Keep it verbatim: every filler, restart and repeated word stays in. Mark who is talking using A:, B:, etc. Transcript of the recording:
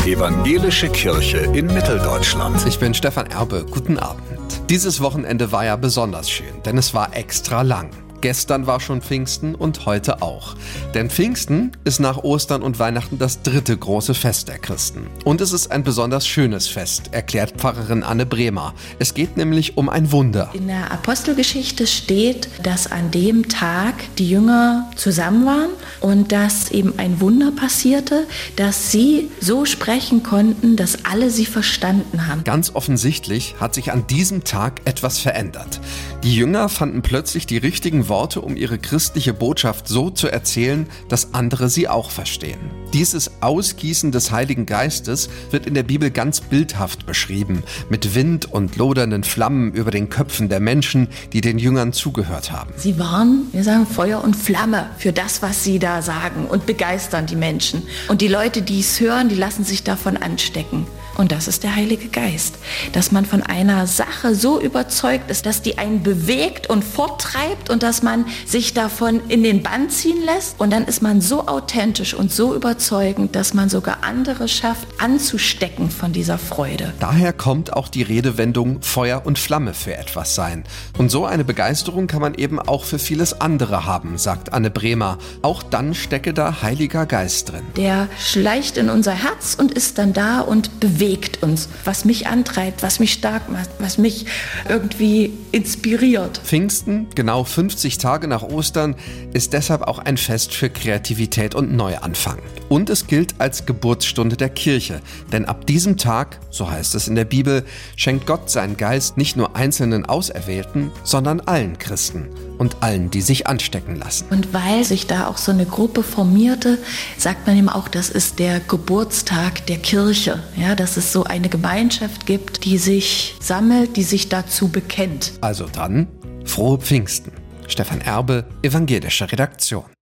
A: Evangelische Kirche in Mitteldeutschland.
B: Ich bin Stefan Erbe, guten Abend. Dieses Wochenende war ja besonders schön, denn es war extra lang. Gestern war schon Pfingsten und heute auch. Denn Pfingsten ist nach Ostern und Weihnachten das dritte große Fest der Christen. Und es ist ein besonders schönes Fest, erklärt Pfarrerin Anne Bremer. Es geht nämlich um ein Wunder.
C: In der Apostelgeschichte steht, dass an dem Tag die Jünger zusammen waren und dass eben ein Wunder passierte, dass sie so sprechen konnten, dass alle sie verstanden haben.
B: Ganz offensichtlich hat sich an diesem Tag etwas verändert. Die Jünger fanden plötzlich die richtigen Worte, um ihre christliche Botschaft so zu erzählen, dass andere sie auch verstehen. Dieses Ausgießen des Heiligen Geistes wird in der Bibel ganz bildhaft beschrieben, mit Wind und lodernden Flammen über den Köpfen der Menschen, die den Jüngern zugehört haben.
C: Sie waren, wir sagen, Feuer und Flamme für das, was sie da sagen und begeistern die Menschen. Und die Leute, die es hören, die lassen sich davon anstecken. Und das ist der Heilige Geist, dass man von einer Sache so überzeugt ist, dass die einen bewegt und forttreibt und dass man sich davon in den Bann ziehen lässt. Und dann ist man so authentisch und so überzeugend, dass man sogar andere schafft, anzustecken von dieser Freude.
B: Daher kommt auch die Redewendung Feuer und Flamme für etwas sein. Und so eine Begeisterung kann man eben auch für vieles andere haben, sagt Anne Bremer. Auch dann stecke da Heiliger Geist drin.
C: Der schleicht in unser Herz und ist dann da und bewegt uns, was mich antreibt, was mich stark macht, was mich irgendwie inspiriert.
B: Pfingsten, genau fünfzig Tage nach Ostern, ist deshalb auch ein Fest für Kreativität und Neuanfang. Und es gilt als Geburtsstunde der Kirche, denn ab diesem Tag, so heißt es in der Bibel, schenkt Gott seinen Geist nicht nur einzelnen Auserwählten, sondern allen Christen und allen, die sich anstecken lassen.
C: Und weil sich da auch so eine Gruppe formierte, sagt man ihm auch, das ist der Geburtstag der Kirche, ja, dass es so eine Gemeinschaft gibt, die sich sammelt, die sich dazu bekennt.
B: Also dann, frohe Pfingsten. Stefan Erbe, Evangelische Redaktion.